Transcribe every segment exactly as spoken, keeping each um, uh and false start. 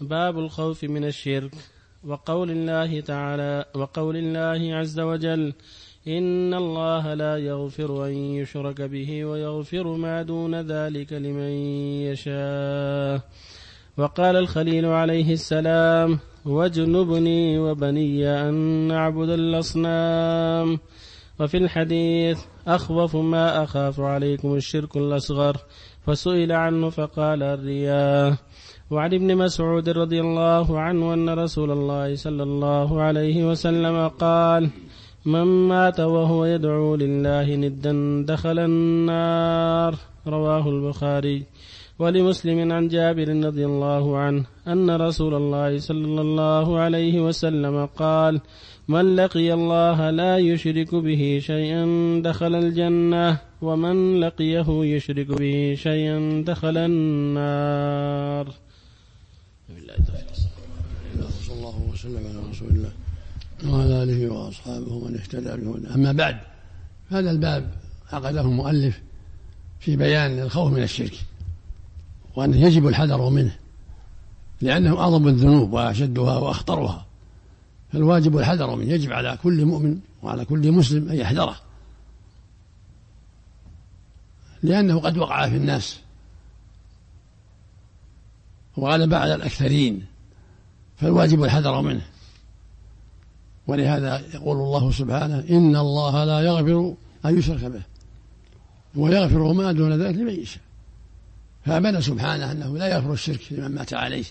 باب الخوف من الشرك. وقول الله تعالى وقول الله عز وجل: إن الله لا يغفر أن يشرك به ويغفر ما دون ذلك لمن يشاء. وقال الخليل عليه السلام: واجنبني وبني أن نعبد الأصنام. وفي الحديث: أخوف ما أخاف عليكم الشرك الأصغر، فسئل عنه فقال: الرياء. وعن ابن مسعود رضي الله عنه أن رسول الله صلى الله عليه وسلم قال: من مات وهو يدعو لله ندا دخل النار. رواه البخاري. ولمسلم عن جابر رضي الله عنه أن رسول الله صلى الله عليه وسلم قال: من لقي الله لا يشرك به شيئا دخل الجنة، ومن لقيه يشرك به شيئا دخل النار. صلى الله وسلم على رسول الله وعلى آله وأصحابه ومن اهتدى بهداه. أما بعد، هذا الباب عقده المؤلف في بيان الخوف من الشرك، وأنه يجب الحذر منه لأنه أعظم الذنوب وأشدها وأخطرها، فالواجب الحذر منه. يجب على كل مؤمن وعلى كل مسلم أن يحذره، لأنه قد وقع في الناس وغلب على الأكثرين، فالواجب الحذر منه. ولهذا يقول الله سبحانه: إن الله لا يغفر أن يشرك به ويغفر ما دون ذلك لمن يشاء. فأبان سبحانه أنه لا يغفر الشرك لمن مات عليه،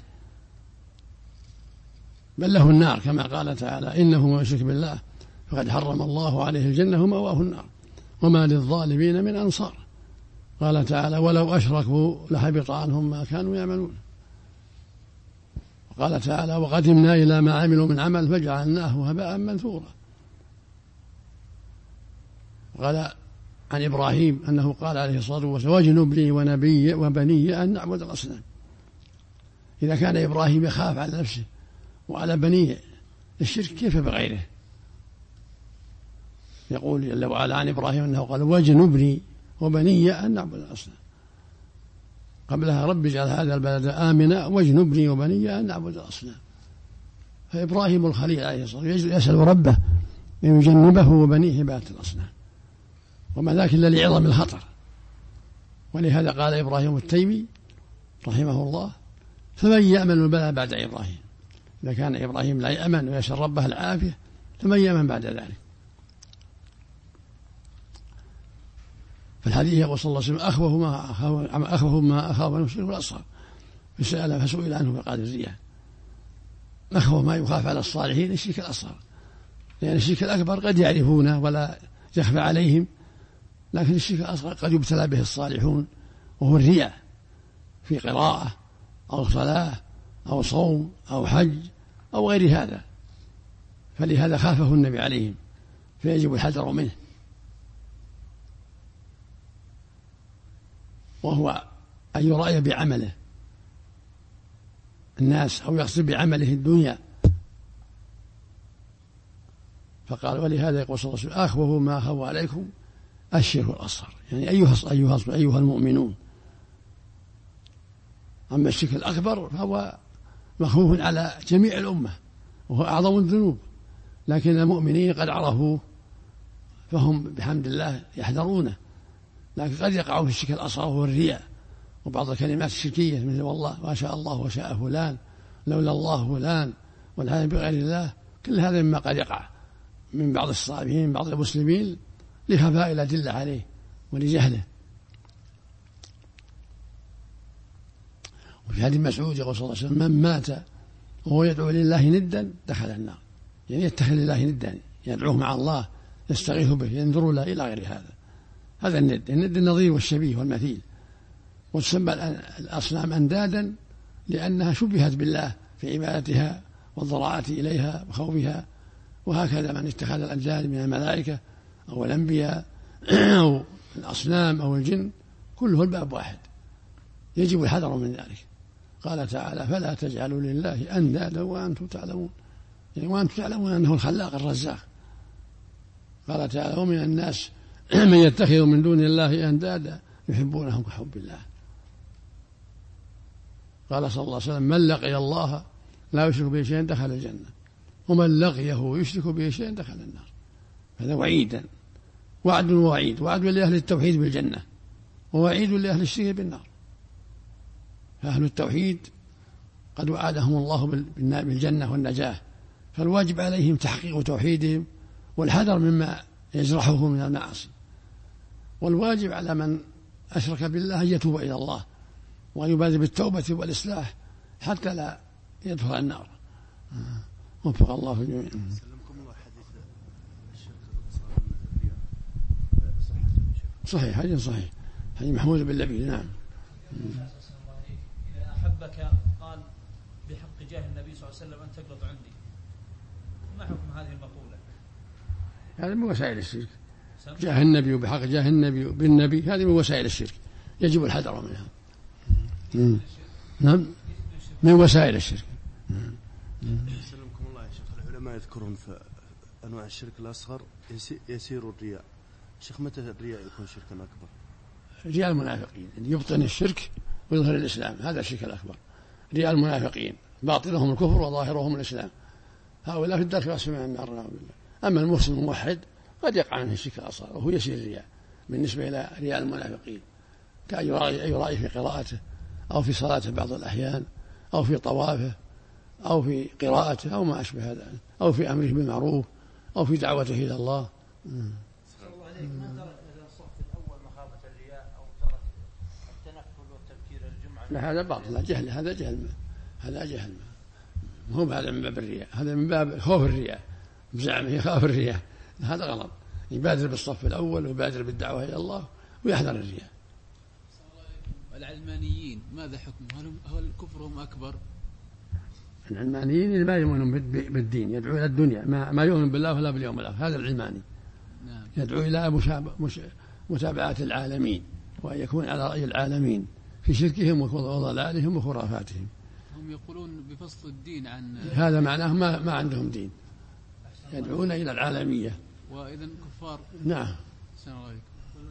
بل له النار، كما قال تعالى: إنه من يشرك بالله فقد حرم الله عليه الجنة ومأواه النار وما للظالمين من أنصار. قال تعالى: ولو أشركوا لحبط عنهم ما كانوا يعملون. وقال تعالى: وقدمنا إلى ما عملوا من عمل فجعلناه هباء منثورا. وقال عن إبراهيم أنه قال عليه الصلاة والسلام: واجنبني ونبي وبني أن نعبد الأصنام. إذا كان إبراهيم يخاف على نفسه وعلى بنيه الشرك، كيف بغيره؟ يقول جل وعلا عن إبراهيم أنه قال: واجنبني وبني أن نعبد الأصنام. قبلها: رب اجعل هذا البلد آمنا واجنبني وبني أن نعبد الأصنام. فإبراهيم الخليل عليه الصلاة والسلام يسأل ربه أن يجنبه وبنيه عبادة الأصنام، وما ذاك إلا لعظم الخطر. ولهذا قال إبراهيم التيمي رحمه الله: فمن يأمن البلاء بعد إبراهيم؟ إذا كان إبراهيم لا يأمن ويسأل ربه العافية، فمن يأمن بعد ذلك؟ فالحديث يقول صلى الله عليه وسلم: أخوف ما أخاف أخوف ما أخاف من الشرك الأصغر. فسأل فسئل عنه فقال: الرياء. أخوف ما يخاف على الصالحين الشرك الأصغر، لأن الشرك الأكبر قد يعرفونه ولا يخفى عليهم، لكن الشرك الأصغر قد يبتلى به الصالحون، وهو الرياء في قراءة أو صلاة أو صوم أو حج أو غير هذا. فلهذا خافه النبي عليهم، فيجب الحذر منه. وهو أن يرأي بعمله الناس أو يقصد بعمله الدنيا. فقال: ولهذا يقول صلى الله عليه وسلم: أخوف ما أخاف عليكم الشرك الأصغر، يعني أيها أيها أيها المؤمنون. أما الشرك الأكبر فهو مخوف على جميع الأمة وهو أعظم الذنوب، لكن المؤمنين قد عرفوه فهم بحمد الله يحذرونه، لكن قد يقعوا في الشرك الأصغر وهو الرياء وبعض الكلمات الشركية مثل والله ما شاء الله وشاء فلان لولا الله فلان والحلف بغير الله. كل هذا مما قد يقع من بعض الصالحين من بعض المسلمين لخفاء الأدلة عليه ولجهله. وفي حديث مسعود يقول صلى الله عليه وسلم: من مات وهو يدعو لله ندا دخل النار، يعني يتخذ لله ندا، يدعوه مع الله، يستغيث به، ينظر له، إلى غير هذا. هذا الند، الند النظير والشبيه والمثيل. وتسمى الأصنام أندادا لأنها شبهت بالله في عبادتها والضراعة إليها وخوفها. وهكذا من اتخذ الأنداد من الملائكة أو الأنبياء أو الأصنام أو الجن، كله الباب واحد، يجب الحذر من ذلك. قال تعالى: فلا تجعلوا لله أندادا وأنتم تعلمون، يعني وأنتم تعلمون أنه الخلاق الرزاق. قال تعالى: ومن الناس من يتخذ من دون الله أندادا يحبونهم كحب الله. قال صلى الله عليه وسلم: من لقي الله لا يشرك به شيئا دخل الجنة، ومن لقيه يشرك به شيئا دخل النار. هذا وعيدا، وعد ووعيد، وعد لأهل التوحيد بالجنة، ووعيد لأهل الشرك بالنار. فأهل التوحيد قد وعدهم الله بالجنة والنجاة، فالواجب عليهم تحقيق توحيدهم والحذر مما يجرحه من المعاصي، والواجب على من أشرك بالله أن يتوب إلى الله وأن يبادر بالتوبة والإصلاح حتى لا يدخل النار. وفق الله في الجميع. صحيح، حديث صحيح، حديث محمود بن لبيد. نعم. إذا أحبك قال بحق جاه النبي صلى الله عليه وسلم أن تقلط عندي، ما حكم هذه المقولة؟ هذا من وسائل الشرك. جاه النبي وبحق جاه النبي بالنبي، هذه من وسائل الشرك يجب الحذر منها. نعم، من وسائل الشرك. سلمكم الله يا شيخ. العلماء يذكرون في أنواع الشرك الأصغر يسير الرياء. شيخ، متى الرياء يكون شركا أكبر؟ رياء المنافقين يبطن الشرك ويظهر الإسلام، هذا الشرك الأكبر. رياء المنافقين باطنهم الكفر وظاهرهم الإسلام، هؤلاء في الدرك الأسفل من النار. نعوذ بالله. أما المسلم الموحد قد يقع منه الشرك الأصغر وهو يسير الرياء بالنسبة إلى رياء المنافقين، كأن يرائي في قراءته أو في صلاته بعض الأحيان أو في طوافه أو في قراءته أو ما أشبه هذا، أو في أمره بالمعروف أو في دعوته إلى الله. ما ترك الصف الأول مخافة الرياء أو ترك التنفل والتبكير الجمعة؟ لا، هذا باطل، لا جهل، هذا جهل، هذا جهل، هو هذا من باب الرياء، هذا من باب خوف الرياء، بزعمه يخاف الرياء، هذا غلط. يبادر بالصف الأول ويبادر بالدعوة إلى الله ويحذر الرياء. العلمانيين ماذا حكمهم؟ هل كفرهم أكبر؟ العلمانيين ما يؤمنون بالدين، يدعو إلى الدنيا، ما, ما يؤمن بالله ولا باليوم الآخر، هذا العلماني. نعم. يدعو إلى متابعة العالمين وأن يكون على رأي العالمين في شركهم وضلالهم وخرافاتهم. هم يقولون بفصل الدين عن هذا معناه ما, ما عندهم دين، يدعون إلى العالمية. وإذا كفار. نعم. السلام عليكم.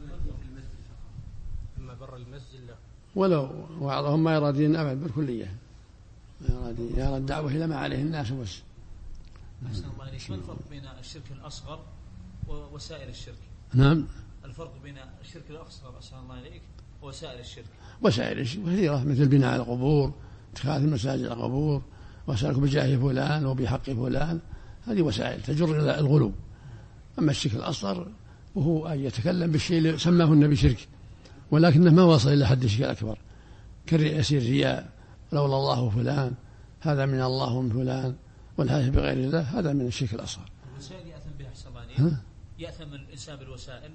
أما بر المسجد لا. ولو بعضهم ما يرى دين أبد بالكلية، يرى الدعوة إلى ما عليه الناس بس. أحسن الله إليك. ما الفرق بين الشرك الأصغر ووسائل الشرك؟ نعم. الفرق بين الشرك الأصغر أحسن الله إليك ووسائل الشرك؟ وسائل الشرك كثيرة، مثل بناء القبور، اتخاذ المساجد القبور، وسألك بجاه فلان وبحق فلان، هذه وسائل تجر إلى الغلو. أما الشرك الأصغر وهو أن يتكلم بالشيء اللي سماه النبي شرك ولكنه ما وصل إلى حد الشرك الأكبر، كاليسير الرياء، لولا الله فلان، هذا من الله ومن فلان، والحلف بغير الله، هذا من الشرك الأصغر. الوسائل يأثم بها أحسن الله إليك؟ يأثم الإنسان بالوسائل؟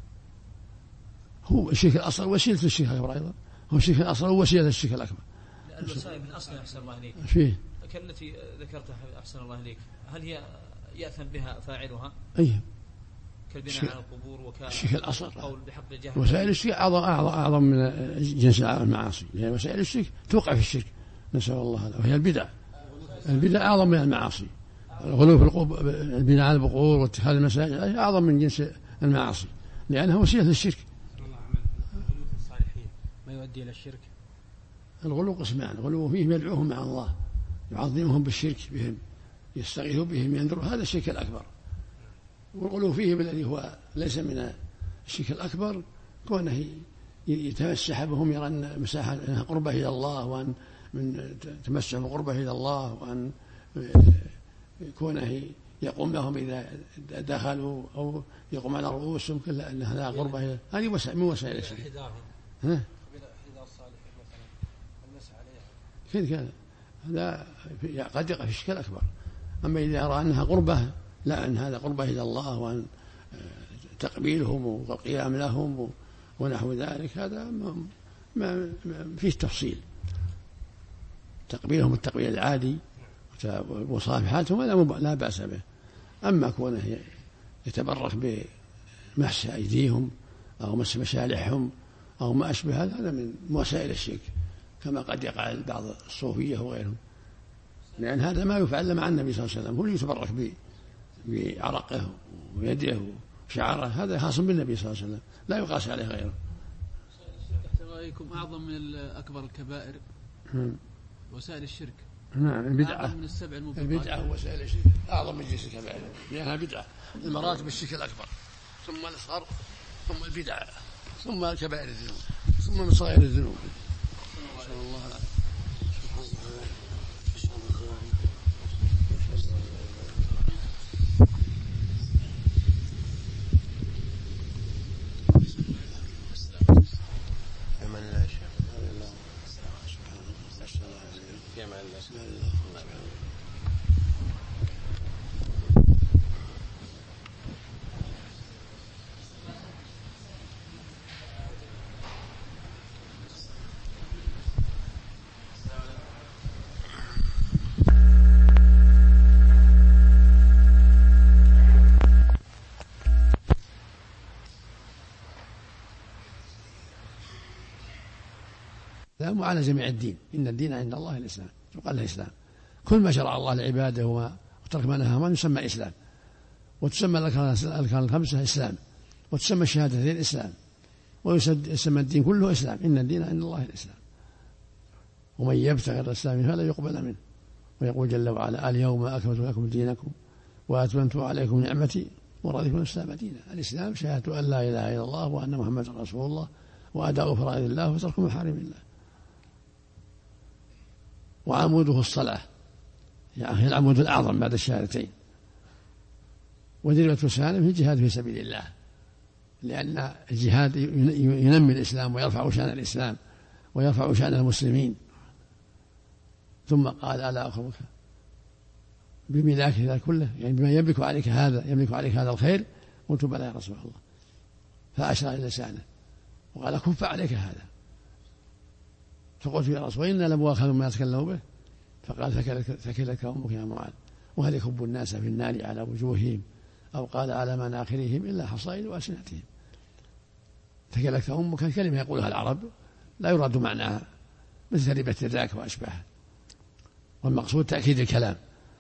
هو الشرك الأصغر وسيلة الشرك الأكبر أيضا، هو الشرك الأصغر وسيلة الشرك الأكبر. الوسائل من أصل أحسن الله إليك فيه كالتي ذكرتها أحسن الله إليك، هل هي يأثم بها فاعلها؟ أيه، كالبناء على القبور الشرك الأصغر. قول بحق الجهل. وسائل الشرك أعظم أعظم أعظم من جنس المعاصي، لأن وسائل الشرك توقع في الشرك، نسأل الله هذا، وهي البدع. البدع أعظم من المعاصي، الغلو في القبور، البناء على البقور واتخاذ المساجد أعظم من جنس المعاصي لأنها وسيلة للشرك. الغلو في الصالحين ما يؤدي إلى الشرك؟ الغلو قسمان، الغلو فيهم يدعوهم مع الله، يعظمهم بالشرك بهم، يستغيث بهم، ينذر، هذا الشرك الأكبر. والغلو فيهم الذي هو ليس من الشرك الأكبر كونه يتمسح بهم، يرى أن مساحة قربة إلى الله، وأن من تمسح بقربة إلى الله، وأن كونه يقوم لهم إذا دخلوا أو يقوم على رؤوسهم كل أن هذا قربة إلى، هذه من وسائل الشرك. ها؟ كيف كان هذا قد يقع في الشرك الأكبر. أما إذا رأى أنها قربة، لا، أن هذا قربة إلى الله وأن تقبيلهم والقيام لهم ونحو ذلك، هذا ما فيه تفصيل. تقبيلهم التقبيل العادي ومصافحاتهم هذا لا بأس به. أما كونه يتبرك بمس أيديهم أو مس مشالحهم أو ما أشبه هذا، هذا من وسائل الشرك، كما قد يقع بعض الصوفية وغيرهم، لأن هذا ما يفعل مع النبي صلى الله عليه وسلم، هو يتبرك بعرقه ويده وشعره، هذا خاص بالنبي صلى الله عليه وسلم، لا يقاس عليه غيره. أعظم من أكبر الكبائر. وسائل الشرك نعم البدعة أعظم من السبع الموبقات. البدعة وسائل الشرك أعظم من جنس الكبائر لأنها بدعة. المراتب الشرك الأكبر ثم الأصغر ثم البدعة ثم الكبائر الذنوب ثم من صغير الذنوب. نسأل الله العافية. الإسلام وعلى جميع الدين. إن الدين عند الله الإسلام يقال له إسلام. كل ما شرع الله لعباده وترك ما نهى عنه يسمى إسلام. وتسمى الأركان الخمسة إسلام وتسمى الشهادتين إسلام ويسمى الدين كله إسلام. إن الدين عند الله الإسلام. ومن يبتغي غير الإسلام فلا يقبل منه. ويقول جل وعلا اليوم أكملت لكم دينكم وأتممت عليكم نعمتي ورضيت لكم الإسلام دينا. الإسلام شهادة أن لا إله إلا الله وأن محمدا رسول الله وأداء فرائض الله وترك محارم الله. وعموده الصلاة يعني هي العمود الأعظم بعد الشهادتين. وذروة سنامه الجهاد في سبيل الله لأن الجهاد ينمي الإسلام ويرفع شأن الإسلام ويرفع شأن المسلمين. ثم قال ألا أخبرك بملاك ذلك كله يعني بما يملك عليك هذا يملك عليك هذا الخير. قلت بلى يا رسول الله. فأشار إلى لسانه وقال كف عليك هذا. فقلت يا رسول الله إنا لمؤاخذون ما تكلموا به. فقال ثكلك أمك يا معاذ وهل يكب الناس في النار على وجوههم أو قال على مناخرهم إلا حصائد وألسنتهم. ثكلك أمك كلمة يقولها العرب لا يراد معناها مثل ربة الراك وأشباهها والمقصود تأكيد الكلام.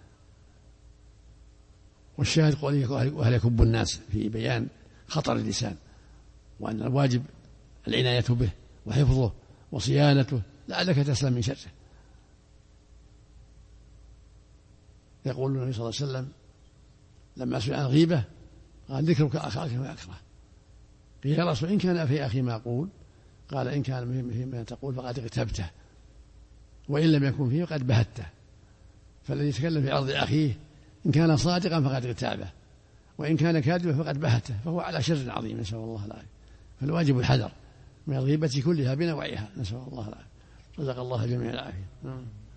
والشاهد قوله وهل يكب الناس في بيان خطر اللسان وأن الواجب العناية به وحفظه وصيانته لعلك تسلم من شره. يقول النبي صلى الله عليه وسلم لما سئل عن الغيبة قال ذكرك أخاك ما أكره. قيل يا رسول إن كان في أخي ما أقول قال إن كان فيما تقول فقد اغتبته وإن لم يكن فيه فقد بهته. فالذي يتكلم في عرض أخيه إن كان صادقا فقد اغتابه وإن كان كاذبا فقد بهته فهو على شر عظيم نسأل الله العافية. فالواجب الحذر من الغيبة كلها بنوعها نسأل الله العافية. رزق الله جميع العافية.